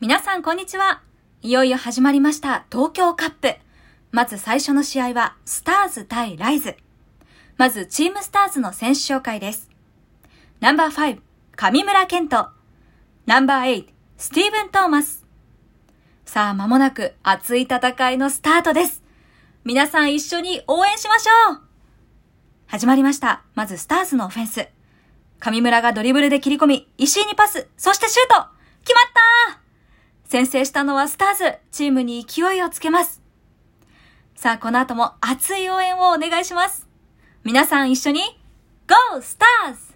皆さんこんにちは。いよいよ始まりました東京カップ。まず最初の試合はスターズ対ライズ。まずチームスターズの選手紹介です。ナンバー5、上村健人。ナンバー8、スティーブン・トーマス。さあ間もなく熱い戦いのスタートです。皆さん一緒に応援しましょう。始まりました。まずスターズのオフェンス。上村がドリブルで切り込み、石井にパス、そしてシュート決まったー。先制したのはスターズ。チームに勢いをつけます。さあ、この後も熱い応援をお願いします。皆さん一緒に、ゴースターズ！